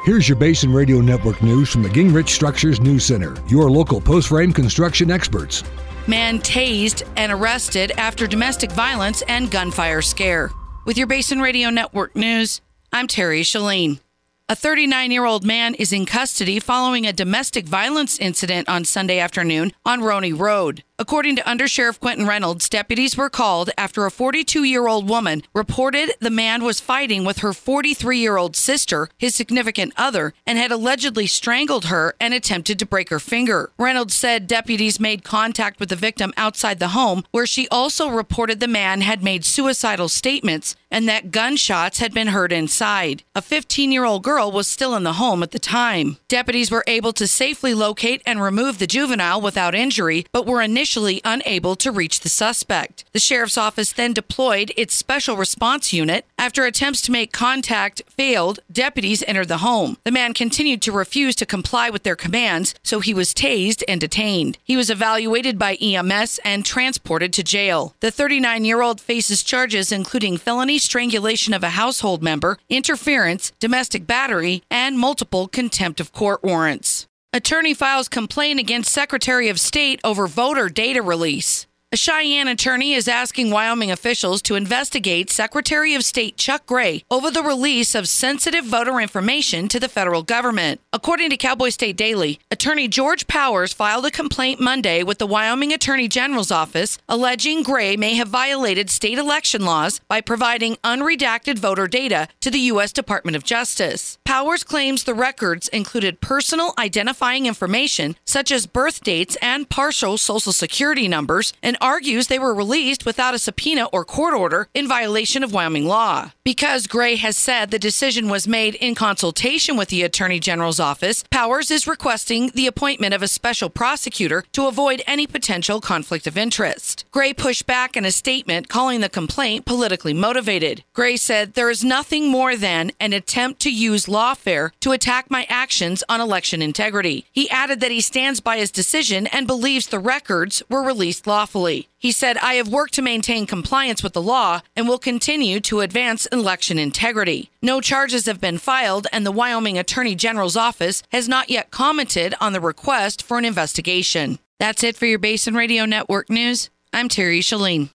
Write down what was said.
Here's your Basin Radio Network news from the Gingrich Structures News Center, your local post-frame construction experts. Man tased and arrested after domestic violence and gunfire scare. With your Basin Radio Network news, I'm Terry Shalene. A 39-year-old man is in custody following a domestic violence incident on Sunday afternoon on Roney Road. According to Undersheriff Quentin Reynolds, deputies were called after a 42-year-old woman reported the man was fighting with her 43-year-old sister, his significant other, and had allegedly strangled her and attempted to break her finger. Reynolds said deputies made contact with the victim outside the home, where she also reported the man had made suicidal statements and that gunshots had been heard inside. A 15-year-old girl was still in the home at the time. Deputies were able to safely locate and remove the juvenile without injury, but were initially unable to reach the suspect. The sheriff's office then deployed its special response unit. After attempts to make contact failed, deputies entered the home. The man continued to refuse to comply with their commands, so he was tased and detained. He was evaluated by EMS and transported to jail. The 39-year-old faces charges including felony strangulation of a household member, interference, domestic battery, and multiple contempt of court warrants. Attorney files complaint against Secretary of State over voter data release. A Cheyenne attorney is asking Wyoming officials to investigate Secretary of State Chuck Gray over the release of sensitive voter information to the federal government. According to Cowboy State Daily, Attorney George Powers filed a complaint Monday with the Wyoming Attorney General's office alleging Gray may have violated state election laws by providing unredacted voter data to the U.S. Department of Justice. Powers claims the records included personal identifying information such as birth dates and partial Social Security numbers, and argues they were released without a subpoena or court order in violation of Wyoming law. Because Gray has said the decision was made in consultation with the Attorney General's office, Powers is requesting the appointment of a special prosecutor to avoid any potential conflict of interest. Gray pushed back in a statement calling the complaint politically motivated. Gray said, "There is nothing more than an attempt to use lawfare to attack my actions on election integrity." He added that he stands by his decision and believes the records were released lawfully. He said, "I have worked to maintain compliance with the law and will continue to advance election integrity." No charges have been filed, and the Wyoming Attorney General's office has not yet commented on the request for an investigation. That's it for your Basin Radio Network news. I'm Terry Shalene.